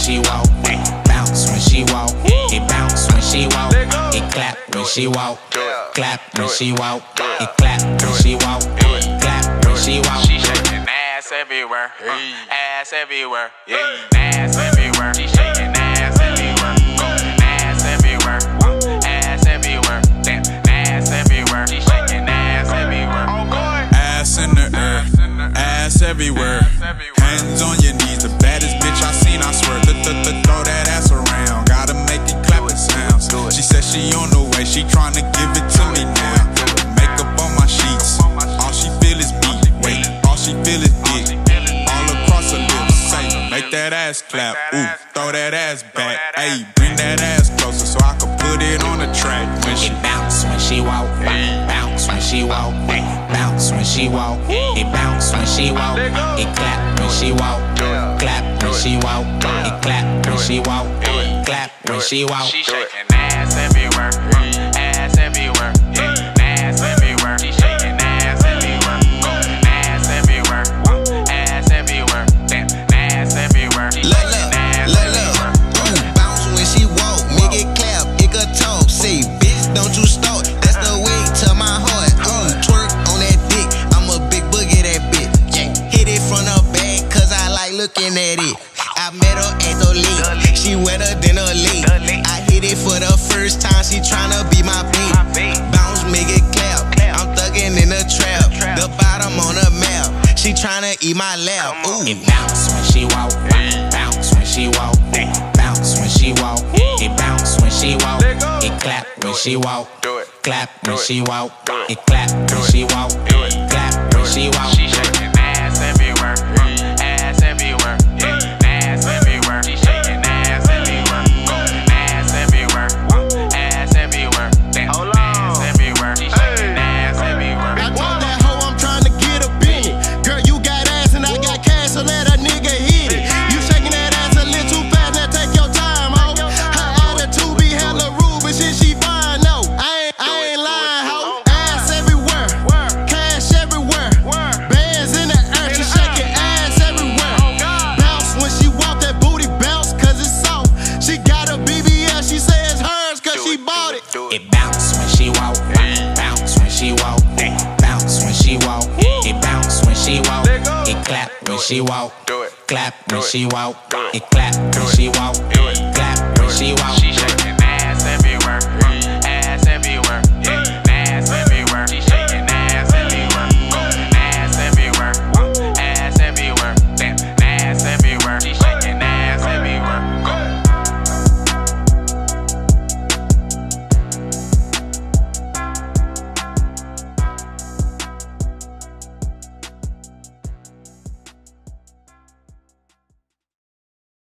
she walk, bounce when she walk, it bounce when she walk, it clap when she walk, clap when she walk, it clap when she walk, clap when she walk. She shaking ass everywhere, ass everywhere, ass everywhere. She shaking ass everywhere, ass everywhere, ass everywhere, ass everywhere. She shaking ass everywhere. Ass in the air, ass everywhere. Hands on your knees, the baddest bitch I seen, I swear. Throw that ass around, gotta make it clap and sounds. She said she on the way, she tryna give it to me now. Makeup on my sheets, all she feel is me. Wait, all she feel is dick, all across her lips. Say, make that ass clap, ooh, throw that ass back. Ayy, bring that ass closer so I can put it on the track. When she bounce when she walk, bounce when she walk, bounce when she walk, it bounce when she walk, it clap when she walk, clap when she walk, it clap when she walk, clap when she walk. She shaking ass everywhere, ass everywhere, ass everywhere. She shaking ass everywhere, ass everywhere, ass everywhere, ass everywhere. Look, bounce when she walk, make it clap, it could talk. Say, bitch, don't you stop, that's the way to my heart. Twerk on that dick, I'm a big boogie that bitch. Hit it from the back, cause I like looking at it. I met her at the lake, she wetter than a lake. I hit it for the first time, she tryna be my bait. Bounce, make it clap, I'm thuggin' in the trap. The bottom on the map, she tryna eat my lap. Ooh. It bounce when she walk, bounce when she walk, bounce when she walk, it bounce when she walk, it clap when she walk, clap when she walk, it clap when she walk, clap when she walk. She shaking ass everywhere, ass everywhere, ass everywhere. She shaking ass everywhere, ass everywhere, ass everywhere, ass everywhere. She shaking ass everywhere. I told that hoe I'm tryna get up in it. Girl, you got ass and I got cash, so let a nigga hit it. You shaking that ass a little too fast, now take your time, ho. Her attitude be hella rude, but shit she fine, no. I ain't lying, ho. Ass everywhere, cash everywhere, bands in the air, she shaking ass everywhere. Bounce when she walk, that booty bounce, cause it's soft. She got a BBL, she say it's hers, cause she bought it. It bounce when she walk, bounce when she walk, bounce when she walk, it bounce when she walk, it clap when she walk, clap when she walk, it clap when she walk, clap when she walk.